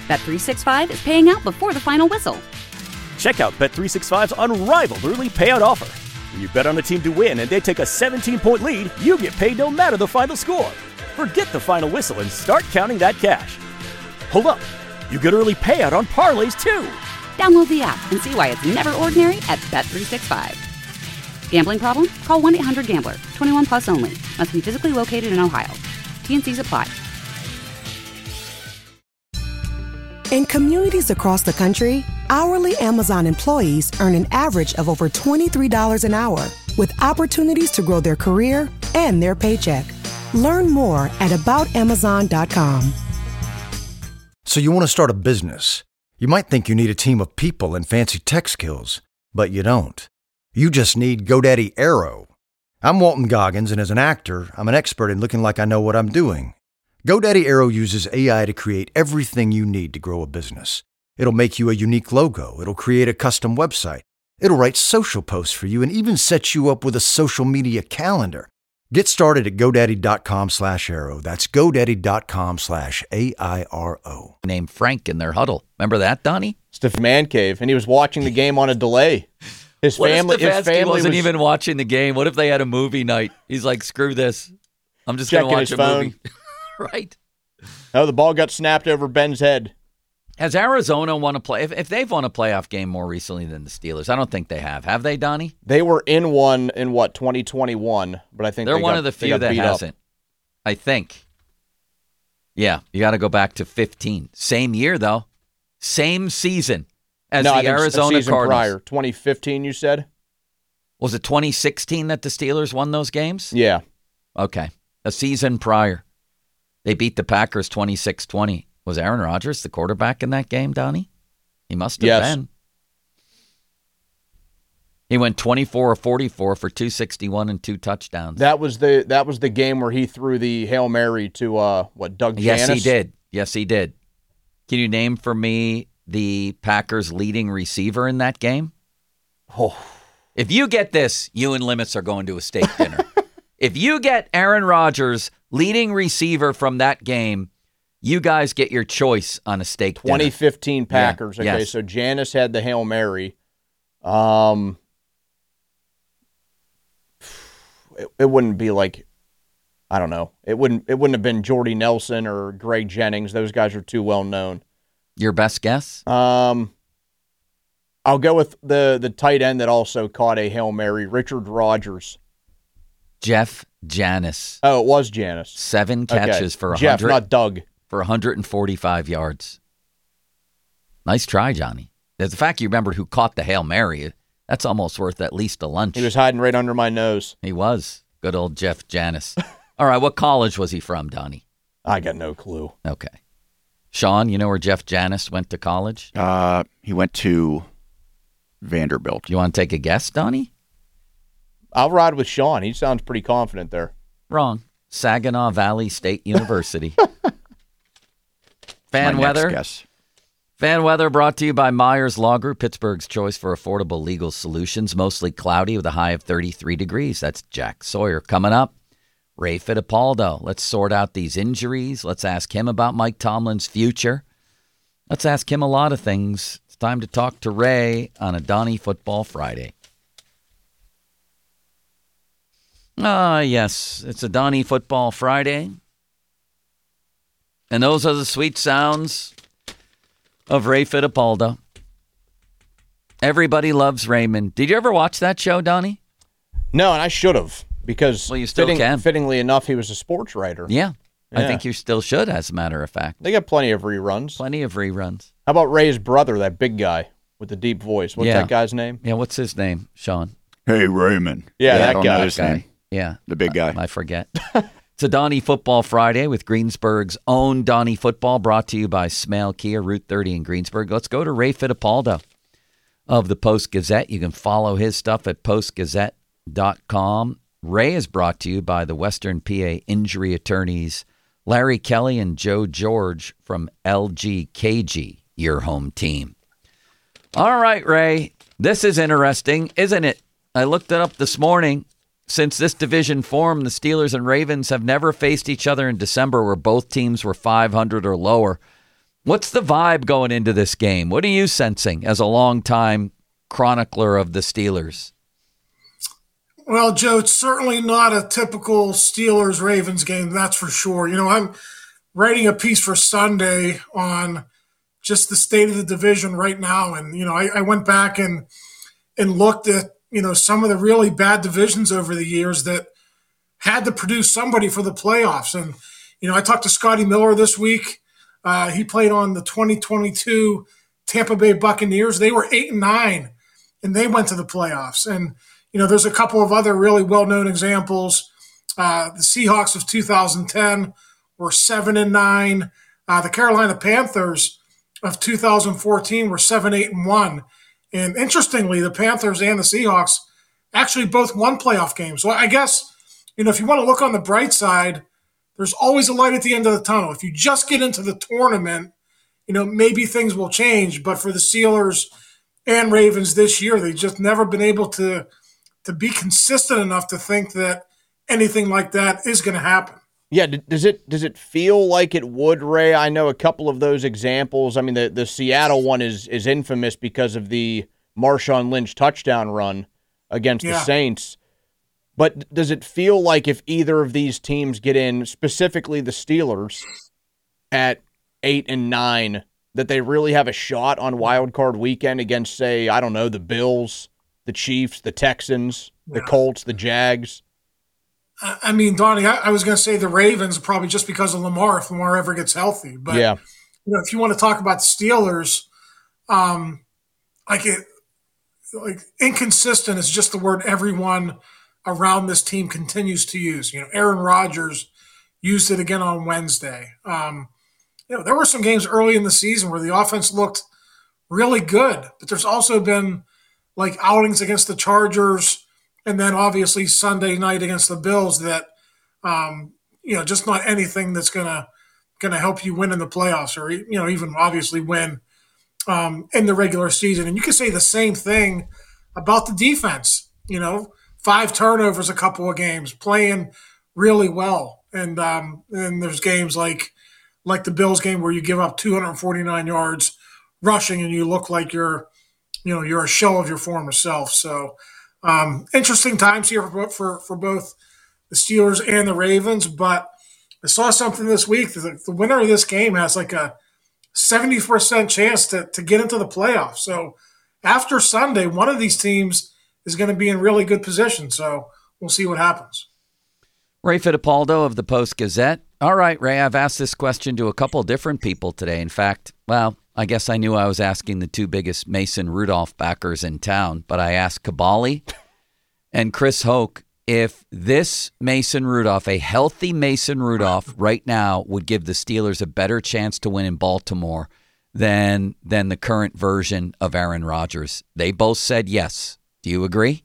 Bet365 is paying out before the final whistle. Check out Bet365's unrivaled early payout offer. When you bet on a team to win and they take a 17-point lead, you get paid no matter the final score. Forget the final whistle and start counting that cash. Hold up. You get early payout on parlays, too. Download the app and see why it's never ordinary at Bet365. Gambling problem? Call 1-800-GAMBLER. 21 plus only. Must be physically located in Ohio. T&Cs apply. In communities across the country, hourly Amazon employees earn an average of over $23 an hour, with opportunities to grow their career and their paycheck. Learn more at aboutamazon.com. So you want to start a business. You might think you need a team of people and fancy tech skills, but you don't. You just need GoDaddy Aero. I'm Walton Goggins, and as an actor, I'm an expert in looking like I know what I'm doing. GoDaddy Aero uses AI to create everything you need to grow a business. It'll make you a unique logo. It'll create a custom website. It'll write social posts for you and even set you up with a social media calendar. Get started at GoDaddy.com/Aero. That's GoDaddy.com/AIRO. Named Frank in their huddle. Remember that, Donnie? It's the man cave, and he was watching the game on a delay. His family wasn't even watching the game. What if they had a movie night? He's like, screw this. I'm just going to watch a movie. Right. Oh, the ball got snapped over Ben's head. Has Arizona won a play? If they've won a playoff game more recently than the Steelers, I don't think they have. Have they, Donnie? They were in one in 2021, but I think they're one of the few that hasn't. I think. Yeah, you got to go back to 15. Same year though, same season as the Arizona Cardinals. Prior 2015, you said. Was it 2016 that the Steelers won those games? Yeah. Okay, a season prior, they beat the Packers 26-20. Was Aaron Rodgers the quarterback in that game, Donnie? He must have been. He went 24 of 44 for 261 and 2 touchdowns. That was the game where he threw the Hail Mary to Doug Janis? Yes, he did. Can you name for me the Packers' leading receiver in that game? Oh. If you get this, you and Limits are going to a steak dinner. If you get Aaron Rodgers, leading receiver from that game, you guys get your choice on a steak dinner. 2015 Packers. Yeah, okay, yes. So Janis had the Hail Mary. It wouldn't be like, I don't know. It wouldn't have been Jordy Nelson or Greg Jennings. Those guys are too well known. Your best guess? I'll go with the tight end that also caught a Hail Mary, Richard Rodgers. Jeff Janis. Oh, it was Janis. 7 catches for 100. Jeff, not Doug. For 145 yards. Nice try, Johnny. The fact you remembered who caught the Hail Mary, that's almost worth at least a lunch. He was hiding right under my nose. He was. Good old Jeff Janis. All right, what college was he from, Donnie? I got no clue. Okay. Sean, you know where Jeff Janis went to college? He went to Vanderbilt. You want to take a guess, Donnie? I'll ride with Sean. He sounds pretty confident there. Wrong. Saginaw Valley State University. Fan weather. Fan weather brought to you by Myers Law Group, Pittsburgh's choice for affordable legal solutions. Mostly cloudy with a high of 33 degrees. That's Jack Sawyer. Coming up, Ray Fittipaldo. Let's sort out these injuries. Let's ask him about Mike Tomlin's future. Let's ask him a lot of things. It's time to talk to Ray on a Donnie Football Friday. Yes, it's a Donnie Football Friday. And those are the sweet sounds of Ray Fittipaldo. Everybody loves Raymond. Did you ever watch that show, Donnie? No, and I should have, because you still can. Fittingly enough, he was a sports writer. Yeah, I think you still should, as a matter of fact. They got plenty of reruns. How about Ray's brother, that big guy with the deep voice? What's that guy's name? Yeah, what's his name, Sean? Hey, Raymond. Yeah, that I don't guy. know his name. Yeah. The big guy. I forget. It's a Donnie Football Friday with Greensburg's own Donnie Football, brought to you by Smale Kia, Route 30 in Greensburg. Let's go to Ray Fittipaldo of the Post-Gazette. You can follow his stuff at postgazette.com. Ray is brought to you by the Western PA injury attorneys Larry Kelly and Joe George from LGKG, your home team. All right, Ray, this is interesting, isn't it? I looked it up this morning. Since this division formed, the Steelers and Ravens have never faced each other in December where both teams were 500 or lower. What's the vibe going into this game? What are you sensing as a longtime chronicler of the Steelers? Well, Joe, it's certainly not a typical Steelers-Ravens game, that's for sure. I'm writing a piece for Sunday on just the state of the division right now. And, I went back and looked at, some of the really bad divisions over the years that had to produce somebody for the playoffs. And, I talked to Scotty Miller this week. He played on the 2022 Tampa Bay Buccaneers. They were 8-9, and they went to the playoffs. And, there's a couple of other really well-known examples. The Seahawks of 2010 were 7-9. The Carolina Panthers of 2014 were 7-8-1. And interestingly, the Panthers and the Seahawks actually both won playoff games. So I guess, if you want to look on the bright side, there's always a light at the end of the tunnel. If you just get into the tournament, maybe things will change. But for the Steelers and Ravens this year, they've just never been able to be consistent enough to think that anything like that is going to happen. Yeah, does it feel like it would, Ray? I know a couple of those examples. I mean, the Seattle one is infamous because of the Marshawn Lynch touchdown run against the Saints. But does it feel like if either of these teams get in, specifically the Steelers, at 8-9, that they really have a shot on Wild Card Weekend against, say, I don't know, the Bills, the Chiefs, the Texans, the Colts, the Jags? I mean, Donnie, I was going to say the Ravens probably just because of Lamar, if Lamar ever gets healthy. But if you want to talk about the Steelers, inconsistent is just the word everyone around this team continues to use. Aaron Rodgers used it again on Wednesday. There were some games early in the season where the offense looked really good, but there's also been outings against the Chargers and then obviously Sunday night against the Bills that, just not anything that's gonna help you win in the playoffs or even obviously win in the regular season. And you can say the same thing about the defense. 5 turnovers a couple of games, playing really well, and then there's games like the Bills game where you give up 249 yards rushing and you look like you're a shell of your former self. So. Interesting times here for both the Steelers and the Ravens, but I saw something this week. The winner of this game has a 70% chance to get into the playoffs. So after Sunday, one of these teams is going to be in really good position. So we'll see what happens. Ray Fittipaldo of the Post-Gazette. All right, Ray, I've asked this question to a couple different people today. In fact, I guess I knew I was asking the 2 biggest Mason Rudolph backers in town, but I asked Kabali and Chris Hoke if this Mason Rudolph, a healthy Mason Rudolph right now, would give the Steelers a better chance to win in Baltimore than the current version of Aaron Rodgers. They both said yes. Do you agree?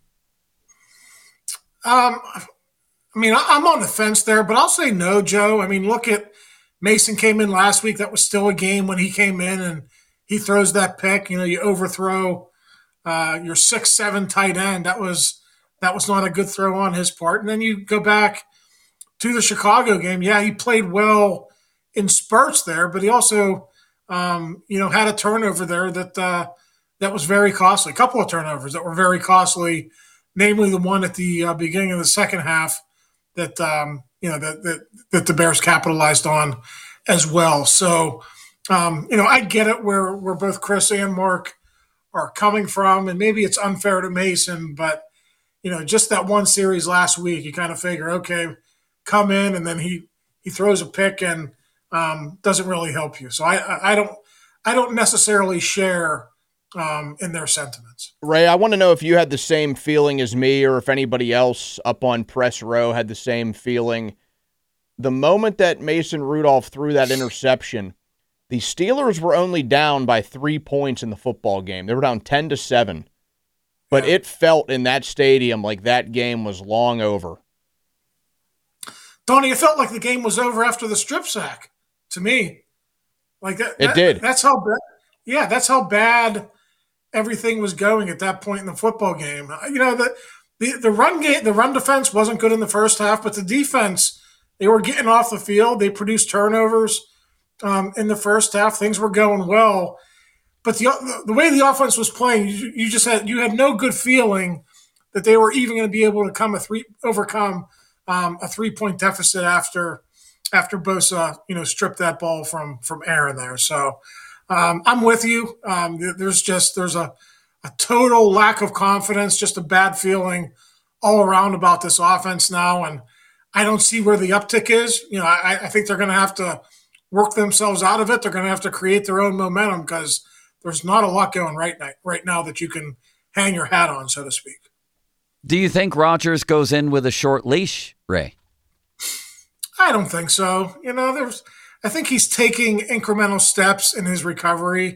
I'm on the fence there, but I'll say no, Joe. Look at Mason came in last week. That was still a game when he came in and he throws that pick. You overthrow your 6'7" tight end. That was not a good throw on his part. And then you go back to the Chicago game. Yeah, he played well in spurts there, but he also, had a turnover there that was very costly. A couple of turnovers that were very costly, namely the one at the beginning of the second half that that the Bears capitalized on as well. So, I get it where both Chris and Mark are coming from, and maybe it's unfair to Mason, but just that one series last week, you kind of figure, okay, come in, and then he throws a pick and doesn't really help you. So I don't necessarily share in their sentiments. Ray, I want to know if you had the same feeling as me or if anybody else up on press row had the same feeling. The moment that Mason Rudolph threw that interception, the Steelers were only down by 3 points in the football game. They were down 10-7. But it felt in that stadium like that game was long over. Donnie, it felt like the game was over after the strip sack to me. It did. That's how bad. Yeah, that's how bad everything was going at that point in the football game. The run defense wasn't good in the first half, but the defense, they were getting off the field. They produced turnovers. in the first half. Things were going well. But the way the offense was playing, you had no good feeling that they were even going to be able to overcome a 3-point deficit after Bosa, stripped that ball from Aaron there. So I'm with you. There's a total lack of confidence, just a bad feeling all around about this offense now, and I don't see where the uptick is. I think they're going to have to work themselves out of it. They're going to have to create their own momentum because there's not a lot going right now that you can hang your hat on, so to speak. Do you think Rodgers goes in with a short leash, Ray? I don't think so. I think he's taking incremental steps in his recovery.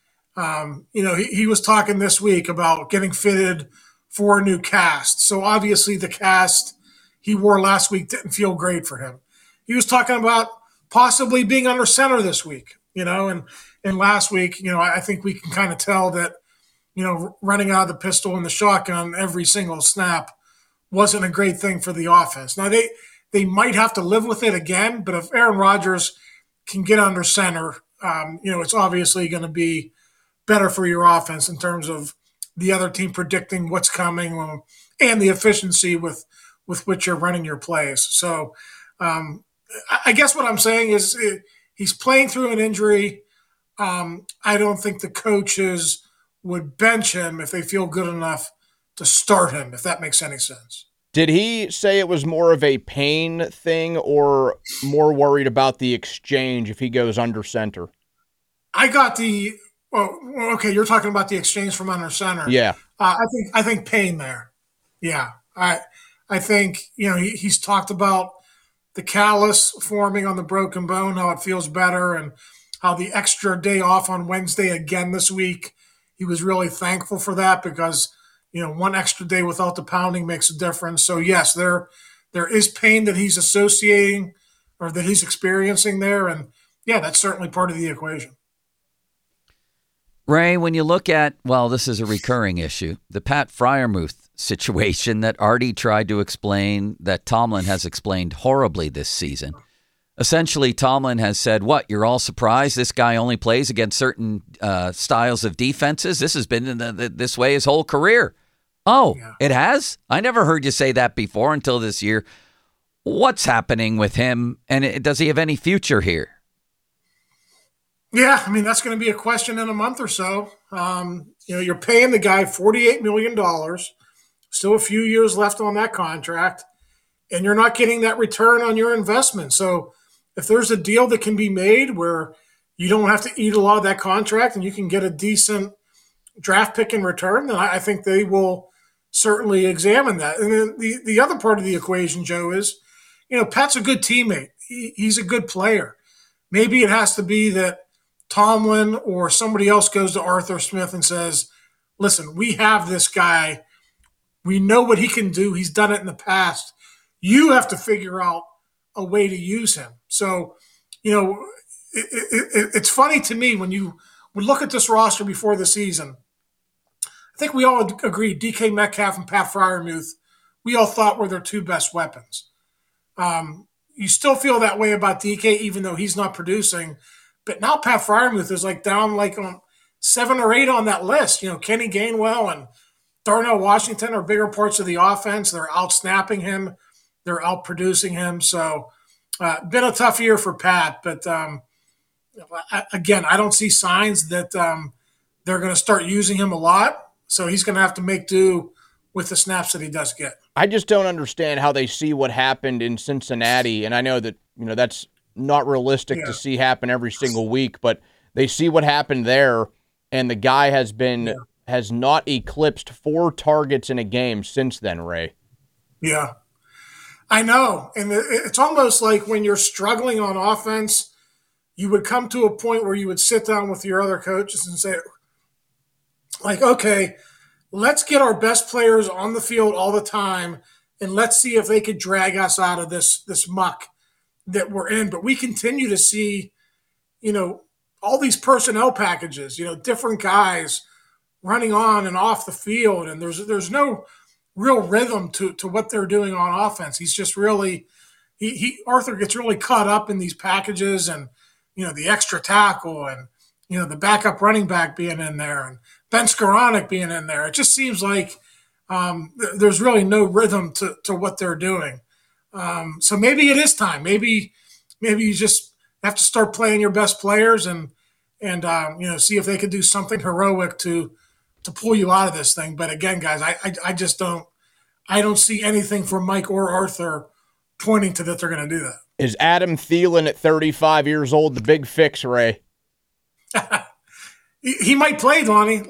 He was talking this week about getting fitted for a new cast. So obviously the cast he wore last week didn't feel great for him. He was talking about possibly being under center this week, and last week, I think we can kind of tell that, running out of the pistol and the shotgun every single snap wasn't a great thing for the offense. Now they might have to live with it again, but if Aaron Rodgers can get under center, it's obviously going to be better for your offense in terms of the other team predicting what's coming and the efficiency with which you're running your plays. So I guess what I'm saying is he's playing through an injury. I don't think the coaches would bench him if they feel good enough to start him, if that makes any sense. Did he say it was more of a pain thing or more worried about the exchange if he goes under center? I got okay, you're talking about the exchange from under center. Yeah. I think pain there. Yeah. I think, he's talked about the callus forming on the broken bone, how it feels better, and how the extra day off on Wednesday again this week, he was really thankful for that because, one extra day without the pounding makes a difference. So, yes, there is pain that he's associating or that he's experiencing there. And, yeah, that's certainly part of the equation. Ray, when you look at, this is a recurring issue, the Pat Freiermuth situation that Artie tried to explain, that Tomlin has explained horribly this season. Essentially, Tomlin has said, you're all surprised this guy only plays against certain styles of defenses? This has been this way his whole career. Oh, yeah. It has? I never heard you say that before until this year. What's happening with him, and does he have any future here? Yeah, that's going to be a question in a month or so. You're paying the guy $48 million, still a few years left on that contract, and you're not getting that return on your investment. So if there's a deal that can be made where you don't have to eat a lot of that contract and you can get a decent draft pick in return, then I think they will certainly examine that. And then the other part of the equation, Joe, is, Pat's a good teammate. He's a good player. Maybe it has to be that Tomlin or somebody else goes to Arthur Smith and says, listen, we have this guy. We know what he can do. He's done it in the past. You have to figure out a way to use him. So, it's funny to me when you would look at this roster before the season. I think we all agreed DK Metcalf and Pat Freiermuth, we all thought were their two best weapons. You still feel that way about DK, even though he's not producing. But now Pat Freiermuth is down on 7 or 8 on that list. Kenny Gainwell and Darnell Washington are bigger parts of the offense. They're out-snapping him. They're out-producing him. So, been a tough year for Pat. But, again, I don't see signs that they're going to start using him a lot. So he's going to have to make do with the snaps that he does get. I just don't understand how they see what happened in Cincinnati. And I know that, that's not realistic to see happen every single week, but they see what happened there, and the guy has not eclipsed 4 targets in a game since then, Ray. Yeah, I know. And it's almost like when you're struggling on offense, you would come to a point where you would sit down with your other coaches and say, okay, let's get our best players on the field all the time, and let's see if they could drag us out of this muck that we're in. But we continue to see, all these personnel packages, different guys running on and off the field, and there's no real rhythm to what they're doing on offense. He's just really Arthur gets really caught up in these packages, and the extra tackle and, the backup running back being in there and Ben Skoranek being in there. It just seems like there's really no rhythm to what they're doing. So maybe it is time. Maybe you just have to start playing your best players and see if they could do something heroic to pull you out of this thing. But again, guys, I just don't see anything from Mike or Arthur pointing to that they're going to do that. Is Adam Thielen at 35 years old the big fix, Ray? He might play, Donnie.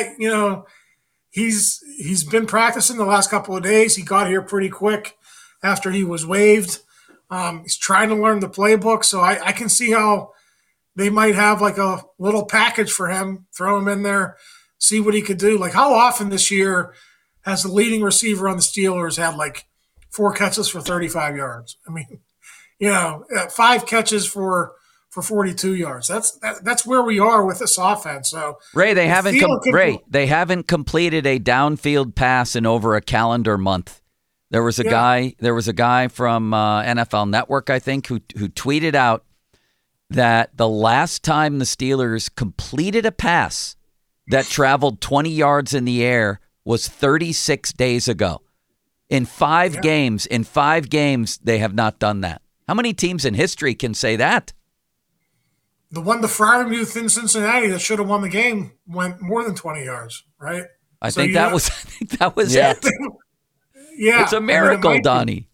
He's been practicing the last couple of days. He got here pretty quick after he was waived. He's trying to learn the playbook, so I can see how they might have like a little package for him, throw him in there, see what he could do. Like, how often this year has the leading receiver on the Steelers had like 4 catches for 35 yards? I mean, 5 catches for 42 yards. That's where we are with this offense. So Ray, they haven't completed a downfield pass in over a calendar month. There was a guy from NFL Network, I think, who tweeted out that the last time the Steelers completed a pass that traveled 20 yards in the air was 36 days ago. In 5 games, they have not done that. How many teams in history can say that? The Freiermuth in Cincinnati that should have won the game went more than 20 yards, right? I think that was it. Yeah. It's a miracle, Donnie.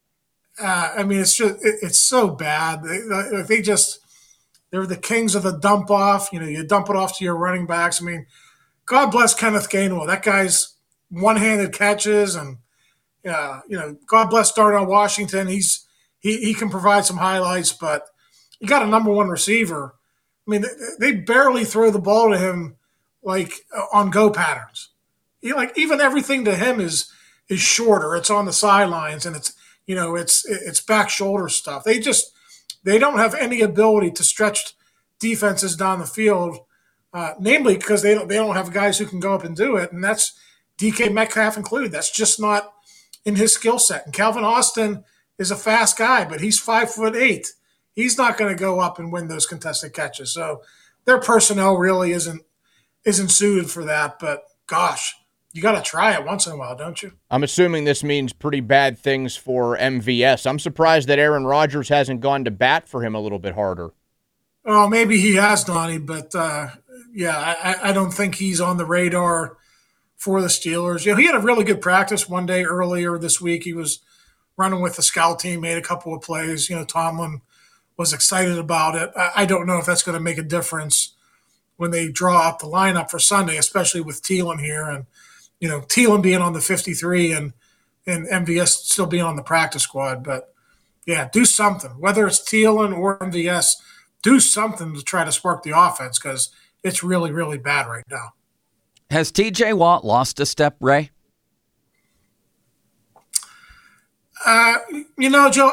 It's so bad. They're the kings of the dump off. You dump it off to your running backs. I mean, God bless Kenneth Gainwell. That guy's one-handed catches, and God bless Darnell Washington. He can provide some highlights, but you got a number one receiver. I mean, they barely throw the ball to him like on go patterns. Even everything to him is shorter. It's on the sidelines, and it's back shoulder stuff. They don't have any ability to stretch defenses down the field, namely because they don't have guys who can go up and do it, and that's DK Metcalf included. That's just not in his skill set. And Calvin Austin is a fast guy, but he's 5'8". He's not going to go up and win those contested catches. So their personnel really isn't suited for that. But gosh, you got to try it once in a while, don't you? I'm assuming this means pretty bad things for MVS. I'm surprised that Aaron Rodgers hasn't gone to bat for him a little bit harder. Oh, maybe he has, Donnie, but I don't think he's on the radar for the Steelers. He had a really good practice one day earlier this week. He was running with the scout team, made a couple of plays. Tomlin was excited about it. I don't know if that's going to make a difference when they draw up the lineup for Sunday, especially with Thielen here and, Thielen being on the 53 and MVS still being on the practice squad. But, do something. Whether it's Thielen or MVS, do something to try to spark the offense because it's really, really bad right now. Has TJ Watt lost a step, Ray? Joe,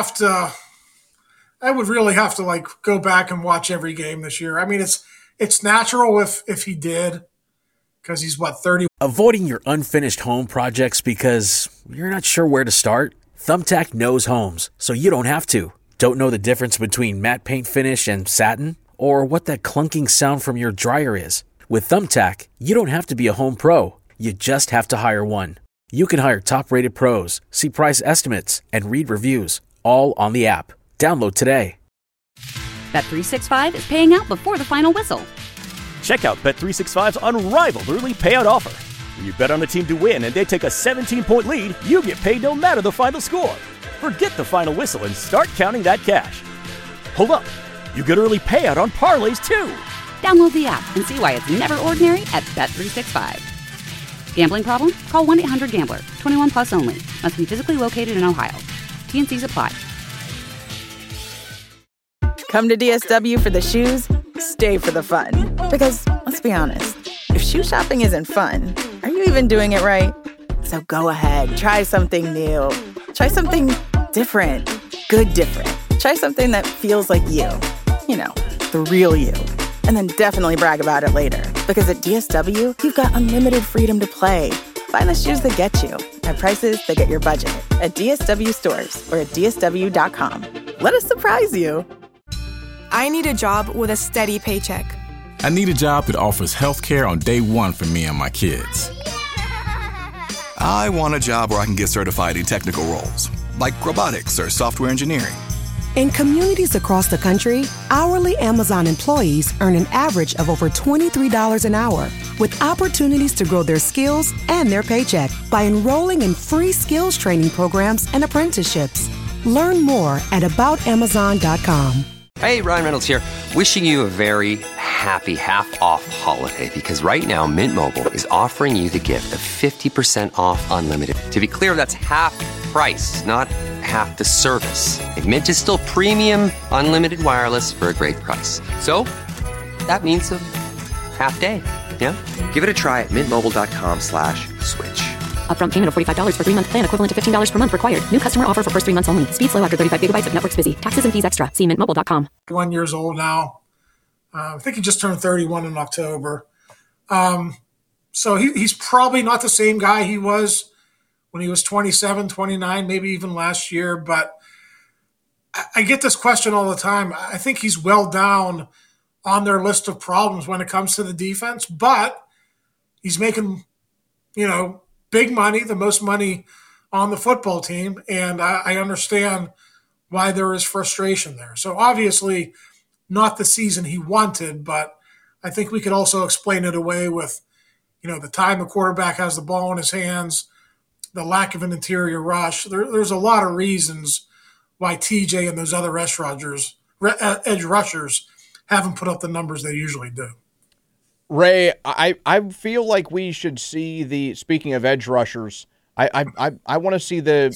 I would really have to go back and watch every game this year. I mean, it's natural if he did, because he's 30. Avoiding your unfinished home projects because you're not sure where to start? Thumbtack knows homes, so you don't have to. Don't know the difference between matte paint finish and satin, or what that clunking sound from your dryer is? With Thumbtack, you don't have to be a home pro. You just have to hire one. You can hire top-rated pros, see price estimates, and read reviews, all on the app. Download today. Bet365 is paying out before the final whistle. Check out Bet365's unrivaled early payout offer. When you bet on a team to win and they take a 17-point lead, you get paid no matter the final score. Forget the final whistle and start counting that cash. Hold up. You get early payout on parlays, too. Download the app and see why it's never ordinary at Bet365. Gambling problem? Call 1-800-GAMBLER. 21 plus only. Must be physically located in Ohio. T&Cs apply. Come to DSW for the shoes, stay for the fun. Because, let's be honest, if shoe shopping isn't fun, are you even doing it right? So go ahead, try something new. Try something different. Good different. Try something that feels like you. The real you. And then definitely brag about it later. Because at DSW, you've got unlimited freedom to play. Find the shoes that get you at prices that get your budget at DSW stores or at DSW.com. Let us surprise you. I need a job with a steady paycheck. I need a job that offers health care on day one for me and my kids. I want a job where I can get certified in technical roles, like robotics or software engineering. In communities across the country, hourly Amazon employees earn an average of over $23 an hour, with opportunities to grow their skills and their paycheck by enrolling in free skills training programs and apprenticeships. Learn more at aboutamazon.com. Hey, Ryan Reynolds here, wishing you a very happy half-off holiday, because right now Mint Mobile is offering you the gift of 50% off unlimited. To be clear, that's half price, not half the service. And Mint is still premium unlimited wireless for a great price. So that means a half day, yeah? Give it a try at mintmobile.com/switch. Upfront payment of $45 for 3-month plan, equivalent to $15 per month required. New customer offer for first 3 months only. Speed slow after 35 gigabytes if network's busy. Taxes and fees extra. See mintmobile.com. 1 years old now. I think he just turned 31 in October. So he's probably not the same guy he was when he was 27, 29, maybe even last year. But I get this question all the time. I think he's well down on their list of problems when it comes to the defense, but he's making, big money, the most money on the football team, and I understand why there is frustration there. So obviously not the season he wanted, but I think we could also explain it away with, the time the quarterback has the ball in his hands, the lack of an interior rush. There's a lot of reasons why TJ and those other edge rushers haven't put up the numbers they usually do. Ray, I feel like we should see speaking of edge rushers, I want to see the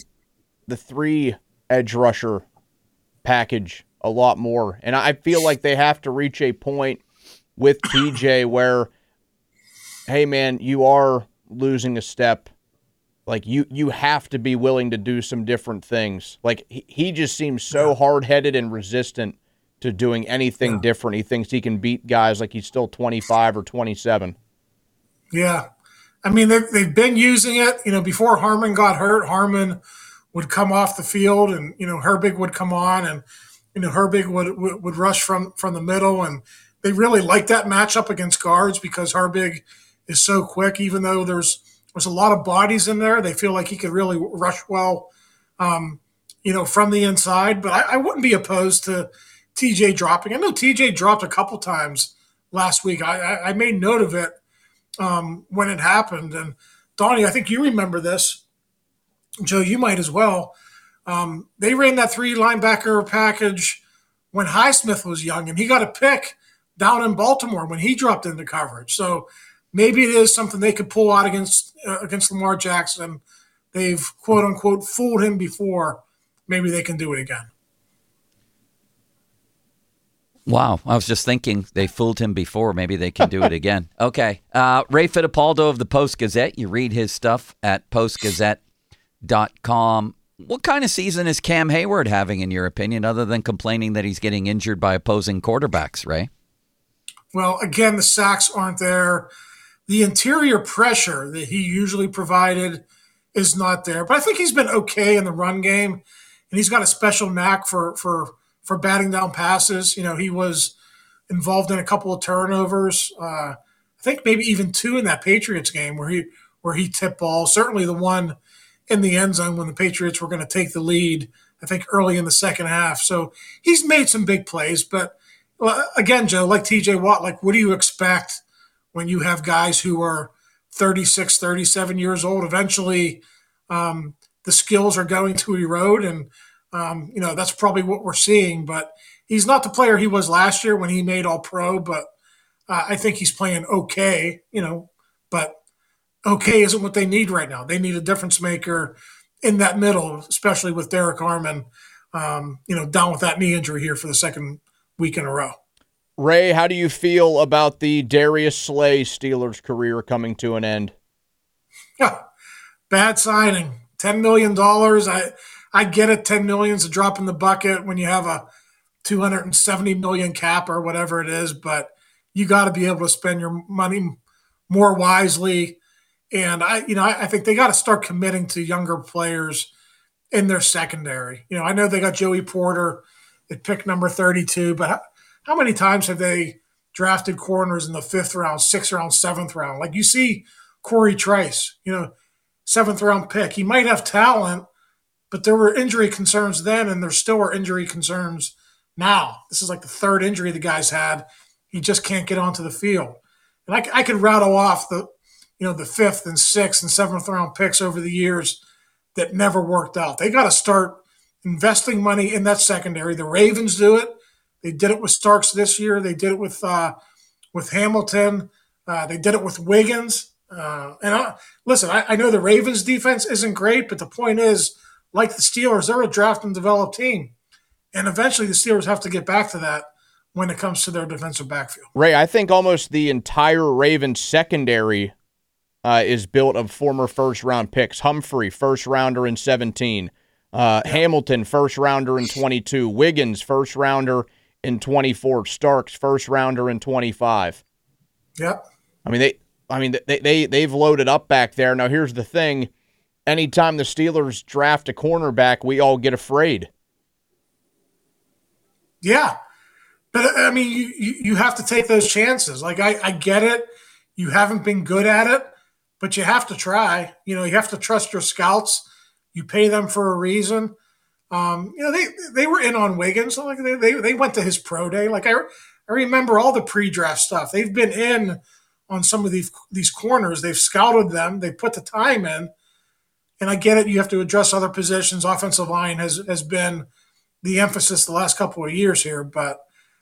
3 edge rusher package a lot more. And I feel like they have to reach a point with TJ where, hey man, you are losing a step. Like you have to be willing to do some different things. Like he just seems so hard-headed and resistant to doing anything different. He thinks he can beat guys like he's still 25 or 27. Yeah. I mean, they've been using it. Before Harmon got hurt, Harmon would come off the field and, Herbig would come on and, Herbig would rush from the middle. And they really like that matchup against guards because Herbig is so quick. Even though there's a lot of bodies in there, they feel like he could really rush well, from the inside. But I wouldn't be opposed to TJ dropping. I know TJ dropped a couple times last week. I made note of it when it happened. And Donnie, I think you remember this. Joe, you might as well. They ran that 3 linebacker package when Highsmith was young, and he got a pick down in Baltimore when he dropped into coverage. So maybe it is something they could pull out against Lamar Jackson. They've, quote unquote, fooled him before. Maybe they can do it again. Wow. I was just thinking they fooled him before. Maybe they can do it again. Okay. Ray Fittipaldo of the Post-Gazette. You read his stuff at postgazette.com. What kind of season is Cam Hayward having, in your opinion, other than complaining that he's getting injured by opposing quarterbacks, Ray? Well, again, the sacks aren't there. The interior pressure that he usually provided is not there. But I think he's been okay in the run game, and he's got a special knack for batting down passes. He was involved in a couple of turnovers. I think maybe even 2 in that Patriots game where he tipped balls. Certainly the one in the end zone when the Patriots were going to take the lead, I think early in the second half. So he's made some big plays. But again, Joe, like TJ Watt, what do you expect when you have guys who are 36, 37 years old? Eventually the skills are going to erode, and that's probably what we're seeing. But he's not the player he was last year when he made All-Pro, but I think he's playing okay, but okay isn't what they need right now. They need a difference maker in that middle, especially with Derek Harmon, down with that knee injury here for the second week in a row. Ray, how do you feel about the Darius Slay Steelers career coming to an end? Bad signing. $10 million. I get it. $10 million is a drop in the bucket when you have a $270 million cap or whatever it is, but you got to be able to spend your money more wisely. And I think they got to start committing to younger players in their secondary. I know they got Joey Porter at pick number 32, but how many times have they drafted corners in the 5th round, 6th round, 7th round? Like you see Corey Trice, 7th round pick. He might have talent, but there were injury concerns then, and there still are injury concerns now. This is like the 3rd injury the guy's had. He just can't get onto the field. And I could rattle off the 5th and 6th and 7th round picks over the years that never worked out. They got to start investing money in that secondary. The Ravens do it. They did it with Starks this year. They did it with Hamilton. They did it with Wiggins. Listen, I know the Ravens defense isn't great, but the point is, like the Steelers, they're a draft and develop team. And eventually the Steelers have to get back to that when it comes to their defensive backfield. Ray, I think almost the entire Ravens secondary is built of former first-round picks. Humphrey, first-rounder in 17. Hamilton, first-rounder in 22. Wiggins, first-rounder in 24. Starks, first-rounder in 25. Yep. They've loaded up back there. Now, here's the thing. Anytime the Steelers draft a cornerback, we all get afraid. Yeah. But, you have to take those chances. Like, I get it. You haven't been good at it, but you have to try. You have to trust your scouts. You pay them for a reason. They were in on Wiggins. So like they went to his pro day. Like I remember all the pre-draft stuff. They've been in on some of these corners. They've scouted them. They put the time in. And I get it. You have to address other positions. Offensive line has been the emphasis the last couple of years here. But,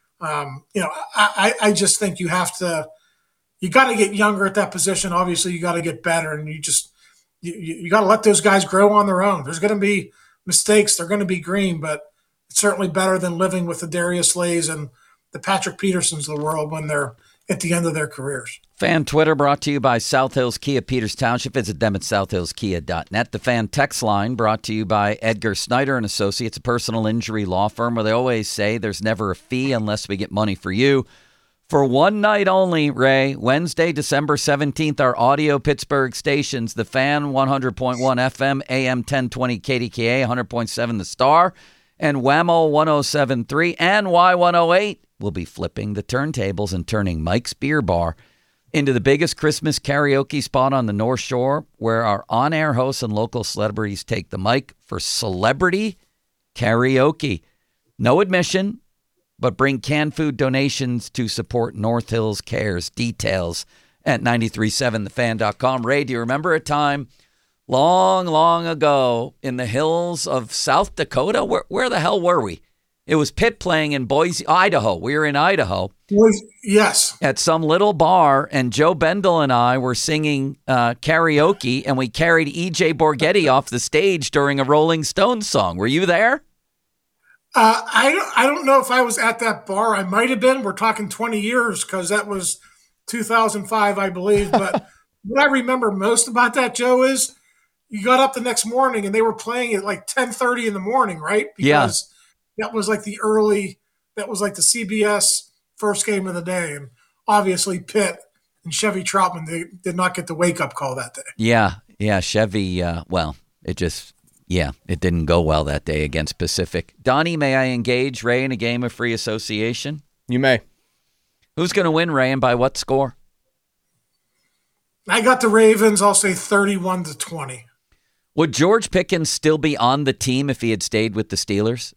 I just think you got to get younger at that position. Obviously, you got to get better. And you got to let those guys grow on their own. There's going to be mistakes. They're going to be green, but it's certainly better than living with the Darius Slays and the Patrick Petersons of the world when they're at the end of their careers. Fan Twitter brought to you by South Hills Kia, Peters Township. Visit them at southhillskia.net. The Fan Text Line brought to you by Edgar Snyder and Associates, a personal injury law firm where they always say there's never a fee unless we get money for you. For one night only, Ray, Wednesday, December 17th, our audio Pittsburgh stations, The Fan 100.1 FM, AM 1020 KDKA, 100.7 The Star, and Whammo 107.3 and Y108 will be flipping the turntables and turning Mike's Beer Bar into the biggest Christmas karaoke spot on the North Shore, where our on-air hosts and local celebrities take the mic for celebrity karaoke. No admission, but bring canned food donations to support North Hills Cares. Details at 937thefan.com. Ray, do you remember a time long, long ago in the hills of South Dakota? Where the hell were we? It was Pitt playing in Boise, Idaho. We were in Idaho. Yes. At some little bar, and Joe Bendel and I were singing karaoke, and we carried E.J. Borghetti off the stage during a Rolling Stones song. Were you there? I don't know if I was at that bar. I might have been. We're talking 20 years because that was 2005, I believe. But what I remember most about that, Joe, is you got up the next morning and they were playing at like 10:30 in the morning, right? Because that was like the CBS first game of the day. And obviously Pitt and Chevy Troutman, they did not get the wake-up call that day. Yeah, Chevy, it didn't go well that day against Pacific. Donnie, may I engage Ray in a game of free association? You may. Who's going to win, Ray, and by what score? I got the Ravens. I'll say 31-20. Would George Pickens still be on the team if he had stayed with the Steelers?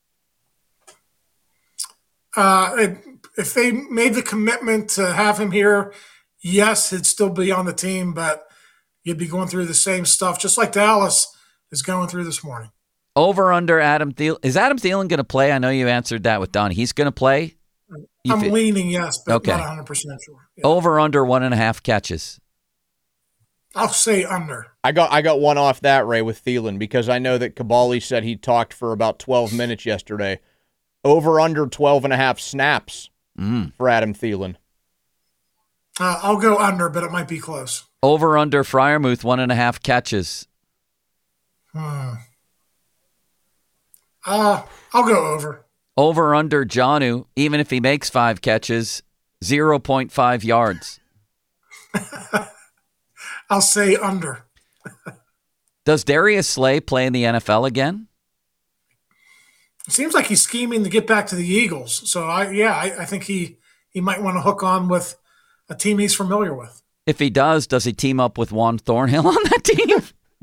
If they made the commitment to have him here, yes, he'd still be on the team, but you'd be going through the same stuff, just like Dallas is going through this morning. Over under Adam Thielen. Is Adam Thielen going to play? I know you answered that with Donnie. He's going to play? I'm leaning yes, but okay. Not 100% sure. Yeah. Over under 1.5 catches. I'll say under. I got one off that, Ray, with Thielen, because I know that Kabali said he talked for about 12 minutes yesterday. Over under 12.5 snaps for Adam Thielen. I'll go under, but it might be close. Over under Freiermuth 1.5 catches. I'll go over. Over under Jonnu, even if he makes 5 catches, 0.5 yards. I'll say under. Does Darius Slay play in the NFL again? It seems like he's scheming to get back to the Eagles. So, I think he might want to hook on with a team he's familiar with. If he does he team up with Juan Thornhill on that team?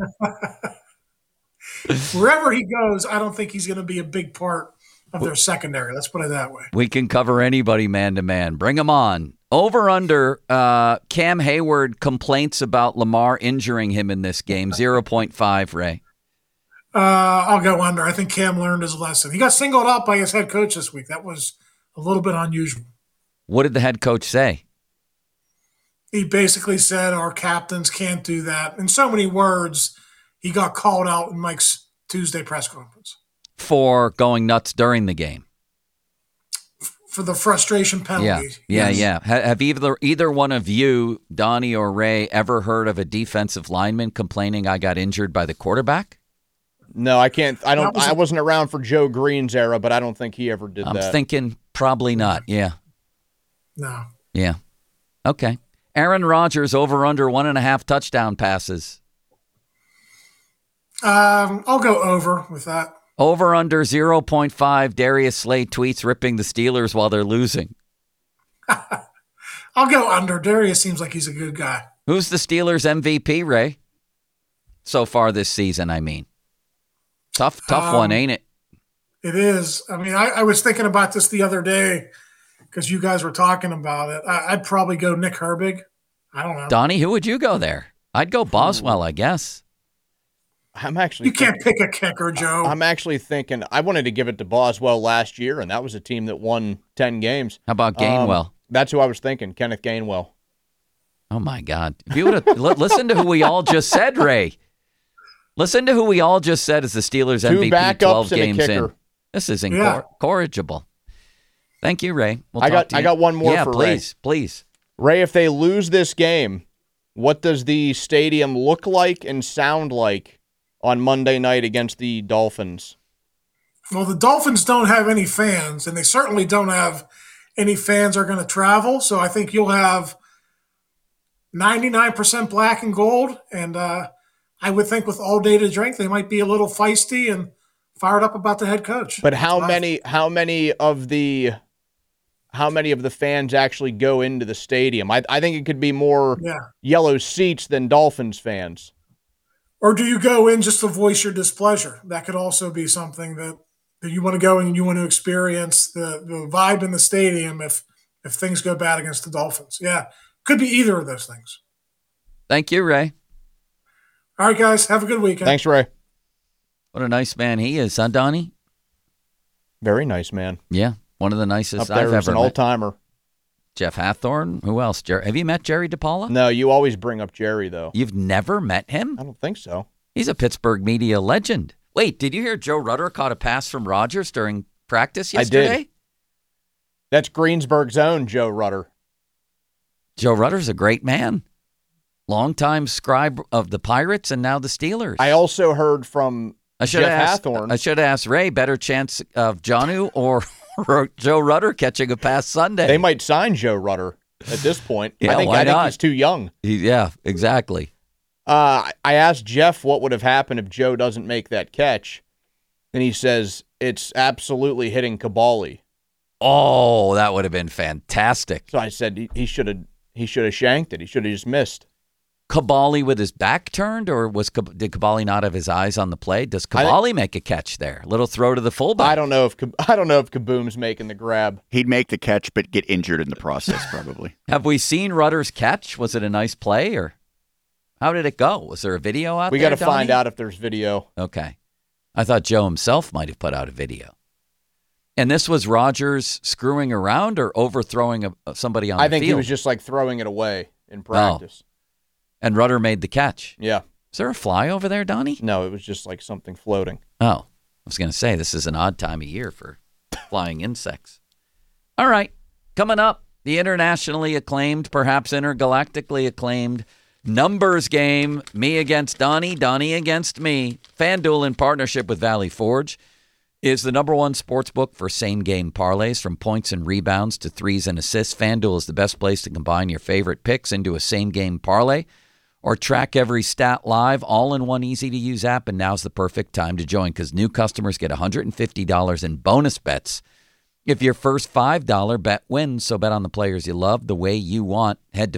Wherever he goes, I don't think he's going to be a big part of their secondary. Let's put it that way. We can cover anybody man-to-man. Bring him on. Over under, Cam Hayward complaints about Lamar injuring him in this game, 0.5, Ray. I'll go under. I think Cam learned his lesson. He got singled out by his head coach this week. That was a little bit unusual. What did the head coach say? He basically said our captains can't do that. In so many words, he got called out in Mike's Tuesday press conference. For going nuts during the game. For the frustration penalty. Yeah. Have either one of you, Donnie or Ray, ever heard of a defensive lineman complaining I got injured by the quarterback? No, I can't. I wasn't around for Joe Green's era, but I don't think he ever did that. I'm thinking probably not. Yeah. No. Yeah. Okay. Aaron Rodgers over under 1.5 touchdown passes. I'll go over with that. Over under 0.5. Darius Slay tweets ripping the Steelers while they're losing. I'll go under. Darius seems like he's a good guy. Who's the Steelers MVP, Ray? So far this season, I mean. Tough one, ain't it? It is. I mean, I was thinking about this the other day because you guys were talking about it. I'd probably go Nick Herbig. I don't know. Donnie, who would you go there? I'd go Boswell, I guess. You can't pick a kicker, Joe. I'm actually thinking I wanted to give it to Boswell last year, and that was a team that won 10 games. How about Gainwell? That's who I was thinking, Kenneth Gainwell. Oh, my God. If you would have listen to who we all just said, Ray. Listen to who we all just said is the Steelers MVP 12 games in. This is incorrigible. Thank you, Ray. We'll I got one more for Ray. Please. Ray, if they lose this game, what does the stadium look like and sound like on Monday night against the Dolphins? Well, the Dolphins don't have any fans, and they certainly don't have any fans are going to travel. So I think you'll have 99% black and gold. And I would think with all day to drink, they might be a little feisty and fired up about the head coach. But how many of the fans actually go into the stadium? I think it could be more yellow seats than Dolphins fans. Or do you go in just to voice your displeasure? That could also be something that you want to go in and you want to experience the vibe in the stadium if things go bad against the Dolphins. Yeah, could be either of those things. Thank you, Ray. All right, guys, have a good weekend. Thanks, Ray. What a nice man he is, huh, Donnie? Very nice man. Yeah, one of the nicest I've ever met. An old-timer. Jeff Hathorne. Who else? Have you met Jerry DePaula? No, you always bring up Jerry, though. You've never met him? I don't think so. He's a Pittsburgh media legend. Wait, did you hear Joe Rudder caught a pass from Rodgers during practice yesterday? I did. That's Greensburg's own Joe Rudder. Joe Rudder's a great man. Longtime scribe of the Pirates and now the Steelers. I also heard from Jeff Hathorne. I should have asked Ray, better chance of Jonnu or Joe Rudder catching a pass Sunday. They might sign Joe Rudder at this point. Yeah, I think he's too young. Yeah, exactly. I asked Jeff what would have happened if Joe doesn't make that catch, and he says it's absolutely hitting Kabali. Oh, that would have been fantastic. So I said he should have shanked it. He should have just missed. Kabali with his back turned, or did Kabali not have his eyes on the play? Does Kabali make a catch there? Little throw to the fullback. I don't know if Kaboom's making the grab. He'd make the catch, but get injured in the process, probably. Have we seen Rudder's catch? Was it a nice play, or how did it go? Was there a video out there? We got to find out if there's video. Okay, I thought Joe himself might have put out a video. And this was Rodgers screwing around or overthrowing somebody on the field? I think he was just like throwing it away in practice. Oh. And Rudder made the catch. Yeah. Is there a fly over there, Donnie? No, it was just like something floating. Oh, I was going to say, this is an odd time of year for flying insects. All right. Coming up, the internationally acclaimed, perhaps intergalactically acclaimed numbers game. Me against Donnie, Donnie against me. FanDuel, in partnership with Valley Forge, is the number one sports book for same-game parlays, from points and rebounds to threes and assists. FanDuel is the best place to combine your favorite picks into a same-game parlay. or track every stat live, all in one easy-to-use app, and now's the perfect time to join because new customers get $150 in bonus bets if your first $5 bet wins. So bet on the players you love the way you want. Head to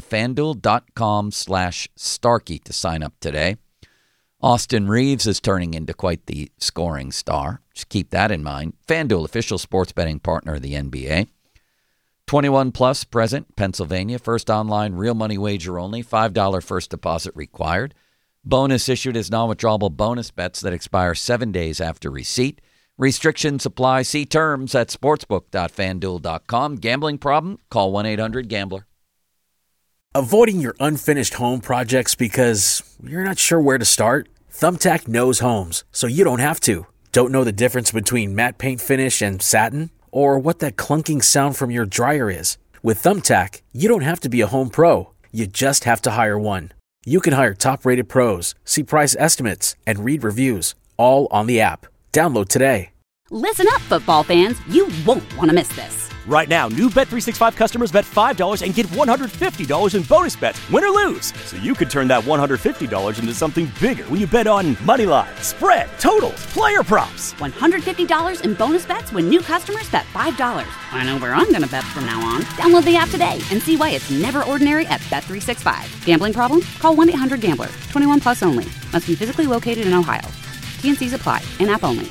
FanDuel.com/Starkey to sign up today. Austin Reeves is turning into quite the scoring star. Just keep that in mind. FanDuel, official sports betting partner of the NBA. 21 plus, present, Pennsylvania. First online, real money wager only. $5 first deposit required. Bonus issued as non-withdrawable bonus bets that expire 7 days after receipt. Restrictions apply. See terms at sportsbook.fanduel.com. Gambling problem? Call 1-800-GAMBLER. Avoiding your unfinished home projects because you're not sure where to start? Thumbtack knows homes, so you don't have to. Don't know the difference between matte paint finish and satin? Or what that clunking sound from your dryer is? With Thumbtack, you don't have to be a home pro. You just have to hire one. You can hire top-rated pros, see price estimates, and read reviews, all on the app. Download today. Listen up, football fans. You won't want to miss this. Right now, new Bet365 customers bet $5 and get $150 in bonus bets, win or lose. So you could turn that $150 into something bigger when you bet on money line, spread, totals, player props. $150 in bonus bets when new customers bet $5. I know where I'm going to bet from now on. Download the app today and see why it's never ordinary at Bet365. Gambling problem? Call 1-800-GAMBLER. 21 plus only. Must be physically located in Ohio. T&Cs apply. In-app only.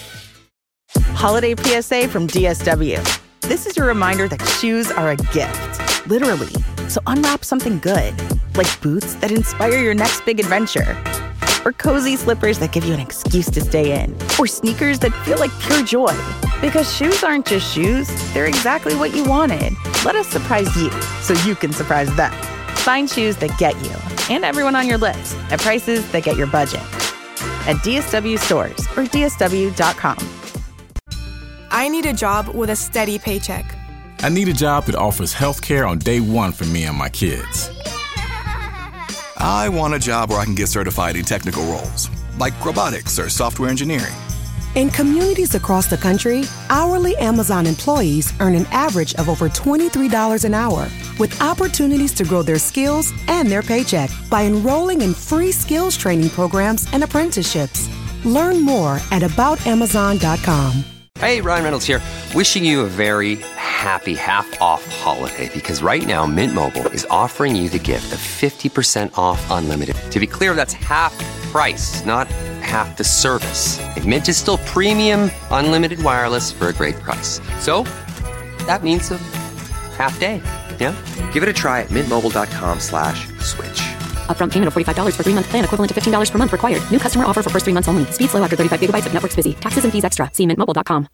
Holiday PSA from DSW. This is your reminder that shoes are a gift, literally. So unwrap something good, like boots that inspire your next big adventure, or cozy slippers that give you an excuse to stay in, or sneakers that feel like pure joy. Because shoes aren't just shoes, they're exactly what you wanted. Let us surprise you so you can surprise them. Find shoes that get you and everyone on your list at prices that get your budget. At DSW stores or DSW.com. I need a job with a steady paycheck. I need a job that offers health care on day one for me and my kids. I want a job where I can get certified in technical roles, like robotics or software engineering. In communities across the country, hourly Amazon employees earn an average of over $23 an hour, with opportunities to grow their skills and their paycheck by enrolling in free skills training programs and apprenticeships. Learn more at aboutamazon.com. Hey, Ryan Reynolds here. Wishing you a very happy half-off holiday because right now Mint Mobile is offering you the gift of 50% off unlimited. To be clear, that's half price, not half the service. And Mint is still premium unlimited wireless for a great price. So that means a half day, yeah? Give it a try at mintmobile.com/switch. Upfront payment of $45 for 3-month plan, equivalent to $15 per month required. New customer offer for first 3 months only. Speed slow after 35 gigabytes if network's busy. Taxes and fees extra. See mintmobile.com.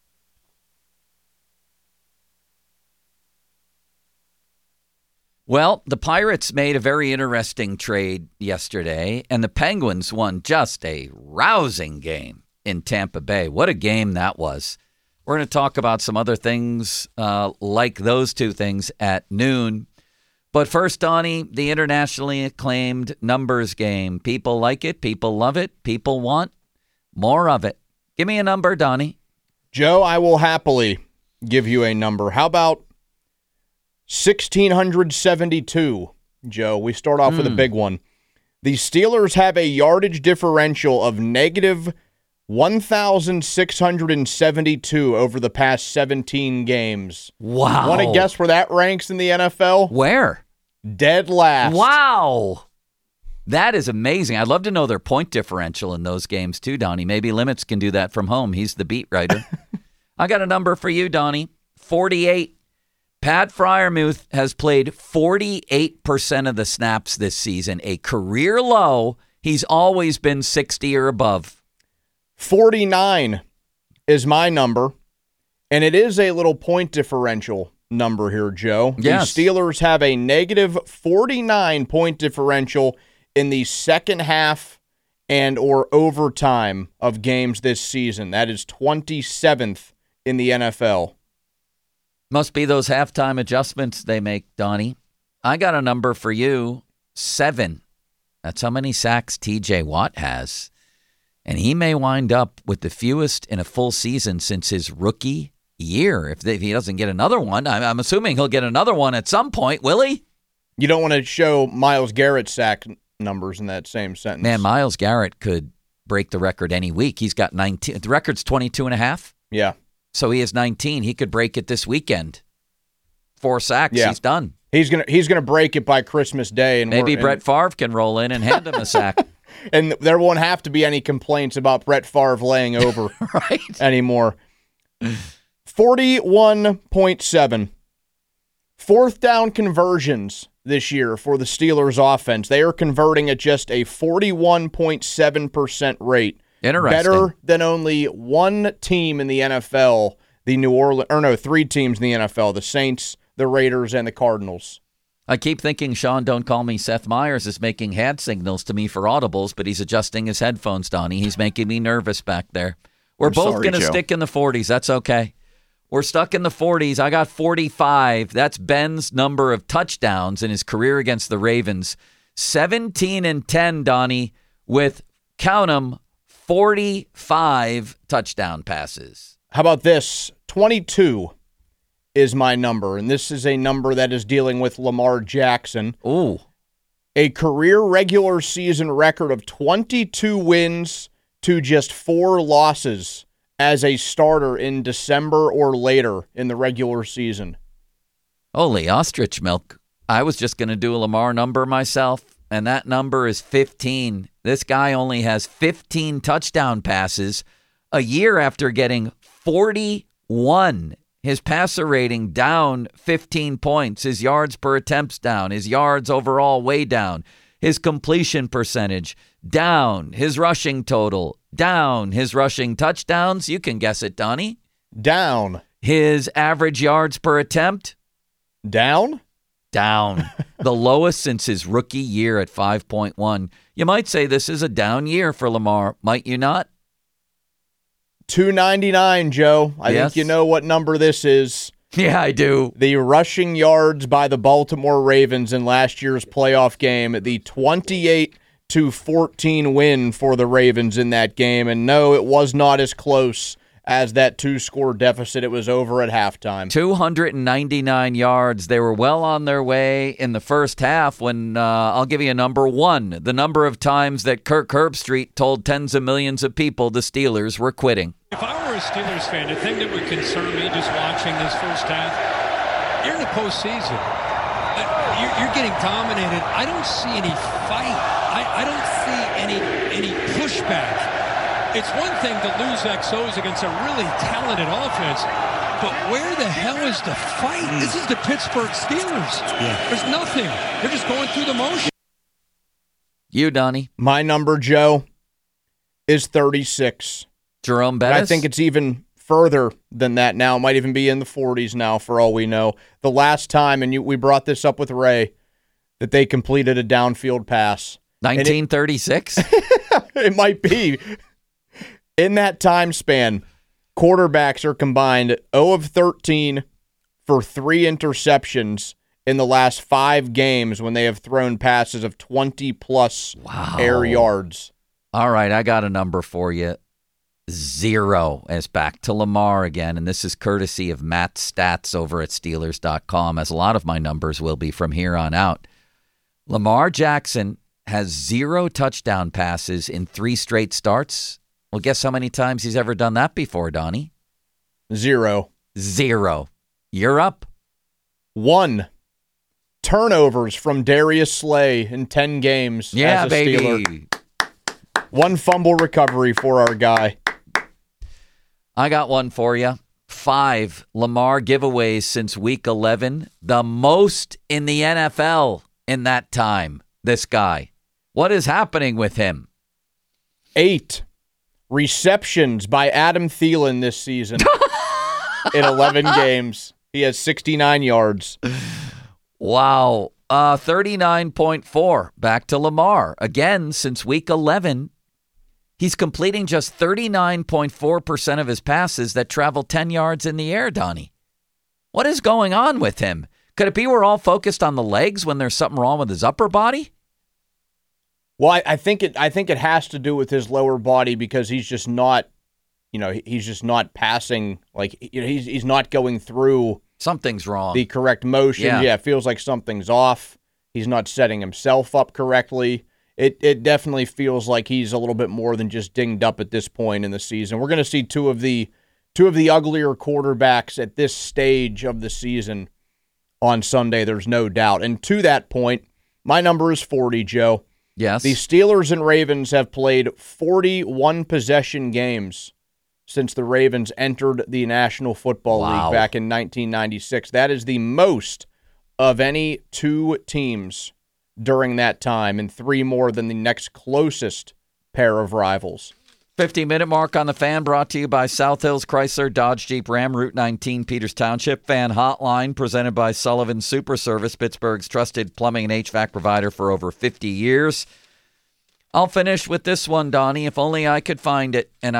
Well, the Pirates made a very interesting trade yesterday, and the Penguins won just a rousing game in Tampa Bay. What a game that was. We're going to talk about some other things like those two things at noon. But first, Donnie, the internationally acclaimed numbers game. People like it. People love it. People want more of it. Give me a number, Donnie. Joe, I will happily give you a number. How about 1,672, Joe? We start off with a big one. The Steelers have a yardage differential of negative 1,672 over the past 17 games. Wow. Want to guess where that ranks in the NFL? Where? Dead last. Wow. That is amazing. I'd love to know their point differential in those games too, Donnie. Maybe Limits can do that from home. He's the beat writer. I got a number for you, Donnie. 48. Pat Freiermuth has played 48% of the snaps this season, a career low. He's always been 60 or above. 49 is my number, and it is a little point differential number here, Joe. Yes. The Steelers have a negative 49 point differential in the second half and or overtime of games this season. That is 27th in the NFL. Must be those halftime adjustments they make, Donnie. I got a number for you, 7. That's how many sacks TJ Watt has. And he may wind up with the fewest in a full season since his rookie year. If he doesn't get another one, I'm assuming he'll get another one at some point, will he? You don't want to show Myles Garrett's sack numbers in that same sentence. Man, Myles Garrett could break the record any week. He's got 19. The record's 22.5. Yeah. So he has 19. He could break it this weekend. 4 sacks. Yeah. He's done. He's gonna break it by Christmas Day. And maybe Brett Favre can roll in and hand him a sack. And there won't have to be any complaints about Brett Favre laying over anymore. 41.7. Fourth down conversions this year for the Steelers offense. They are converting at just a 41.7% rate. Interesting. Better than only one team in the NFL, three teams in the NFL, the Saints, the Raiders, and the Cardinals. I keep thinking Sean Don't Call Me Seth Meyers is making hand signals to me for audibles, but he's adjusting his headphones, Donnie. He's making me nervous back there. We're both going to stick in the 40s. That's okay. We're stuck in the 40s. I got 45. That's Ben's number of touchdowns in his career against the Ravens. 17-10, Donnie, with, count them, 45 touchdown passes. How about this? 22 is my number, and this is a number that is dealing with Lamar Jackson. Ooh. A career regular season record of 22 wins to just 4 losses as a starter in December or later in the regular season. Holy ostrich milk. I was just going to do a Lamar number myself, and that number is 15. This guy only has 15 touchdown passes a year after getting 41. His passer rating down 15 points. His yards per attempt's down. His yards overall way down. His completion percentage down. His rushing total down. His rushing touchdowns, you can guess it, Donnie. Down. His average yards per attempt? Down. The lowest since his rookie year at 5.1. You might say this is a down year for Lamar, might you not? 299, Joe. I think you know what number this is. Yeah, I do. The rushing yards by the Baltimore Ravens in last year's playoff game, the 28-14 win for the Ravens in that game. And no, it was not as close as that 2-score deficit. It was over at halftime. 299 yards. They were well on their way in the first half when, I'll give you a number 1, the number of times that Kirk Herbstreit told tens of millions of people the Steelers were quitting. If I were a Steelers fan, the thing that would concern me just watching this first half, you're in the postseason. You're getting dominated. I don't see any fight. I don't see any pushback. It's one thing to lose XOs against a really talented offense, but where the hell is the fight? This is the Pittsburgh Steelers. Yeah. There's nothing. They're just going through the motion. You, Donnie. My number, Joe, is 36. Jerome Bettis? I think it's even further than that now. It might even be in the 40s now, for all we know. The last time, and we brought this up with Ray, that they completed a downfield pass. 1936? It might be. In that time span, quarterbacks are combined 0 of 13 for 3 interceptions in the last 5 games when they have thrown passes of 20-plus air yards. All right, I got a number for you. 0 as back to Lamar again, and this is courtesy of Matt Stats over at Steelers.com, as a lot of my numbers will be from here on out. Lamar Jackson has 0 touchdown passes in 3 straight starts. Well, guess how many times he's ever done that before, Donnie? 0. You're up. 1. Turnovers from Darius Slay in 10 games as a Steeler. Baby. 1 fumble recovery for our guy. I got one for you. 5 Lamar giveaways since week 11. The most in the NFL in that time, this guy. What is happening with him? 8 receptions by Adam Thielen this season in 11 games. He has 69 yards. Wow. 39.4 back to Lamar. Again, since week 11, he's completing just 39.4% of his passes that travel 10 yards in the air, Donnie. What is going on with him? Could it be we're all focused on the legs when there's something wrong with his upper body? Well, I think it has to do with his lower body because he's just not, he's just not passing. Like, he's not going through. Something's wrong. The correct motion. Yeah, it feels like something's off. He's not setting himself up correctly. it definitely feels like he's a little bit more than just dinged up at this point in the season. We're going to see two of the uglier quarterbacks at this stage of the season on Sunday, there's no doubt. And to that point, my number is 40, Joe. Yes. The Steelers and Ravens have played 41 possession games since the Ravens entered the National Football League back in 1996. That is the most of any two teams during that time, and 3 more than the next closest pair of rivals. 50-minute mark on the Fan, brought to you by South Hills Chrysler Dodge Jeep Ram, Route 19, Peters Township. Fan Hotline, presented by Sullivan Super Service, Pittsburgh's trusted plumbing and HVAC provider for over 50 years. I'll finish with this one, Donnie, if only I could find it. And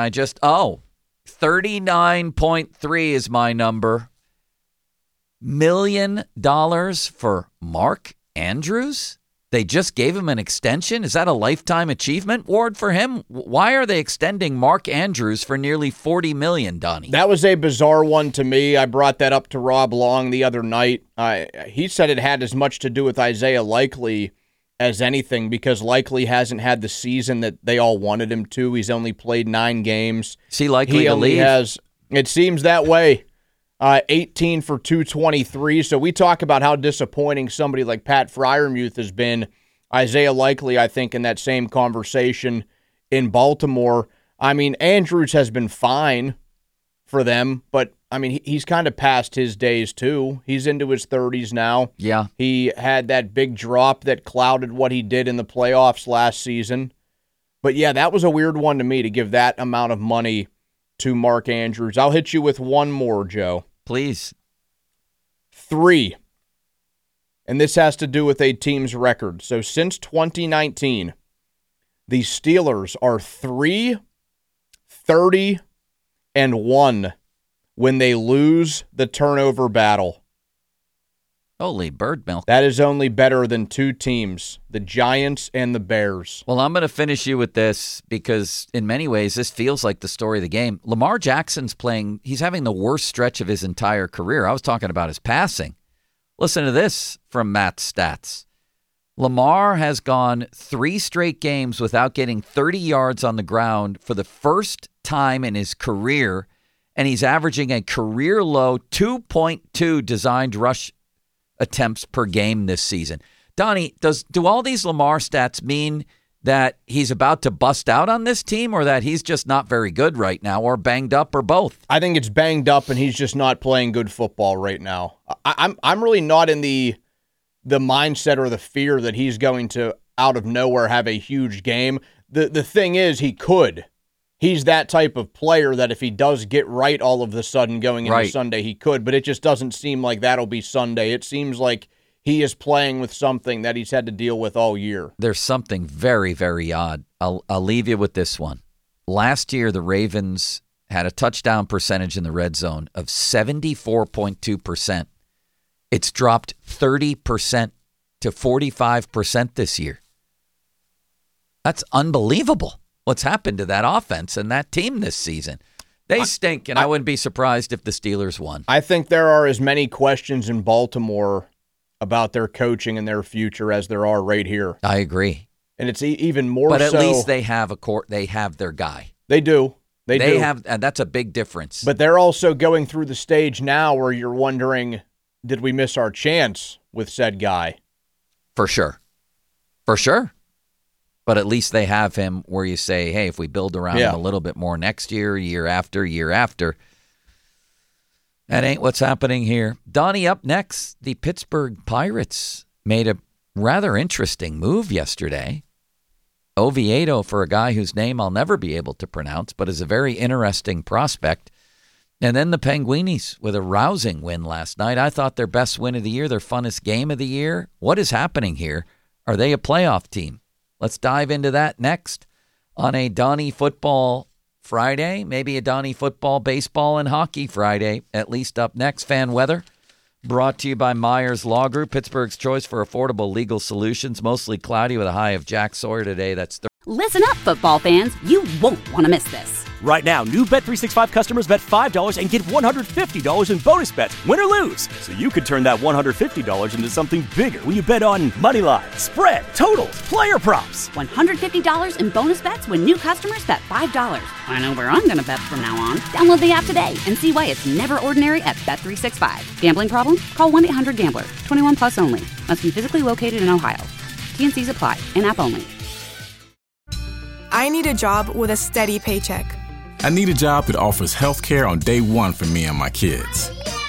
39.3 is my number. $1 million for Mark Andrews? They just gave him an extension? Is that a lifetime achievement award for him? Why are they extending Mark Andrews for nearly $40 million, Donnie? That was a bizarre one to me. I brought that up to Rob Long the other night. He said it had as much to do with Isaiah Likely as anything, because Likely hasn't had the season that they all wanted him to. He's only played 9 games. Is he likely to leave? It seems that way. 18 for 223. So we talk about how disappointing somebody like Pat Freiermuth has been. Isaiah Likely, I think, in that same conversation in Baltimore. I mean, Andrews has been fine for them, but I mean, he's kind of past his days too. He's into his 30s now. Yeah. He had that big drop that clouded what he did in the playoffs last season. But yeah, that was a weird one to me, to give that amount of money to Mark Andrews. I'll hit you with one more, Joe. Please. 3. And this has to do with a team's record. So since 2019, the Steelers are 3-30-1 when they lose the turnover battle. Holy bird milk. That is only better than 2 teams, the Giants and the Bears. Well, I'm going to finish you with this because in many ways this feels like the story of the game. Lamar Jackson's he's having the worst stretch of his entire career. I was talking about his passing. Listen to this from Matt's stats. Lamar has gone 3 straight games without getting 30 yards on the ground for the first time in his career, and he's averaging a career-low 2.2 designed rush attempts per game this season. Donnie, do all these Lamar stats mean that he's about to bust out on this team, or that he's just not very good right now, or banged up, or both? I think it's banged up and he's just not playing good football right now. I'm really not in the mindset or the fear that he's going to, out of nowhere, have a huge game. The thing is, he could. He's that type of player that if he does get right all of a sudden going into Sunday, he could. But it just doesn't seem like that'll be Sunday. It seems like he is playing with something that he's had to deal with all year. There's something very, very odd. I'll leave you with this one. Last year, the Ravens had a touchdown percentage in the red zone of 74.2%. It's dropped 30% to 45% this year. That's unbelievable. What's happened to that offense and that team this season? They stink, and I wouldn't be surprised if the Steelers won. I think there are as many questions in Baltimore about their coaching and their future as there are right here. I agree. And it's even more so. But at least they have they have their guy. They do. They do. And that's a big difference. But they're also going through the stage now where you're wondering, did we miss our chance with said guy? For sure. For sure. But at least they have him where you say, hey, if we build around him a little bit more next year, year after, that ain't what's happening here. Donnie, up next, the Pittsburgh Pirates made a rather interesting move yesterday. Oviedo, for a guy whose name I'll never be able to pronounce, but is a very interesting prospect. And then the Penguinis with a rousing win last night. I thought their best win of the year, their funnest game of the year. What is happening here? Are they a playoff team? Let's dive into that next on a Donnie Football Friday, maybe a Donnie Football, Baseball, and Hockey Friday, at least up next. Fan weather brought to you by Myers Law Group, Pittsburgh's choice for affordable legal solutions. Mostly cloudy with a high of Jack Sawyer today. That's Listen up, football fans. You won't want to miss this. Right now, new Bet365 customers bet $5 and get $150 in bonus bets, win or lose. So you could turn that $150 into something bigger when you bet on moneyline, spread, totals, player props. $150 in bonus bets when new customers bet $5. I know where I'm going to bet from now on. Download the app today and see why it's never ordinary at Bet365. Gambling problem? Call 1-800-GAMBLER. 21 plus only. Must be physically located in Ohio. T&Cs apply. In-app only. I need a job with a steady paycheck. I need a job that offers health care on day one for me and my kids.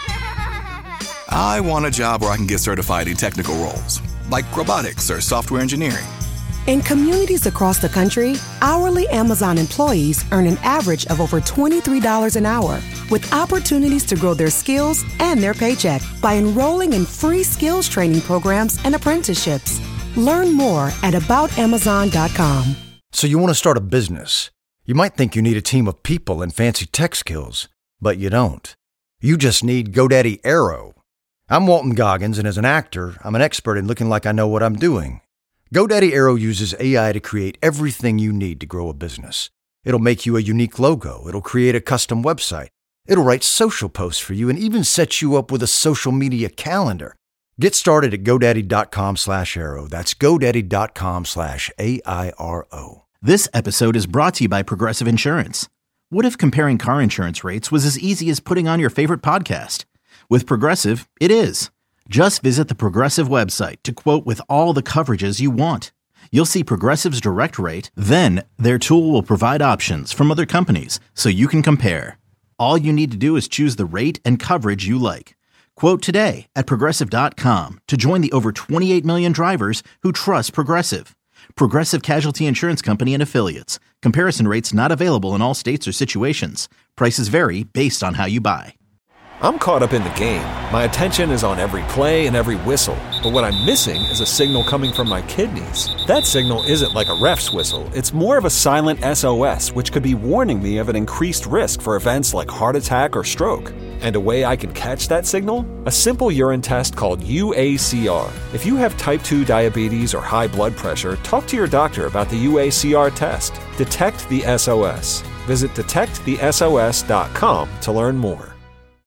I want a job where I can get certified in technical roles, like robotics or software engineering. In communities across the country, hourly Amazon employees earn an average of over $23 an hour, with opportunities to grow their skills and their paycheck by enrolling in free skills training programs and apprenticeships. Learn more at aboutamazon.com. So you want to start a business. You might think you need a team of people and fancy tech skills, but you don't. You just need GoDaddy Aero. I'm Walton Goggins, and as an actor, I'm an expert in looking like I know what I'm doing. GoDaddy Aero uses AI to create everything you need to grow a business. It'll make you a unique logo. It'll create a custom website. It'll write social posts for you and even set you up with a social media calendar. Get started at GoDaddy.com/Aero. That's GoDaddy.com/AIRO. This episode is brought to you by Progressive Insurance. What if comparing car insurance rates was as easy as putting on your favorite podcast? With Progressive, it is. Just visit the Progressive website to quote with all the coverages you want. You'll see Progressive's direct rate, then their tool will provide options from other companies so you can compare. All you need to do is choose the rate and coverage you like. Quote today at Progressive.com to join the over 28 million drivers who trust Progressive. Progressive Casualty Insurance Company and Affiliates. Comparison rates not available in all states or situations. Prices vary based on how you buy. I'm caught up in the game. My attention is on every play and every whistle. But what I'm missing is a signal coming from my kidneys. That signal isn't like a ref's whistle. It's more of a silent SOS, which could be warning me of an increased risk for events like heart attack or stroke. And a way I can catch that signal? A simple urine test called UACR. If you have type 2 diabetes or high blood pressure, talk to your doctor about the UACR test. Detect the SOS. Visit detectthesos.com to learn more.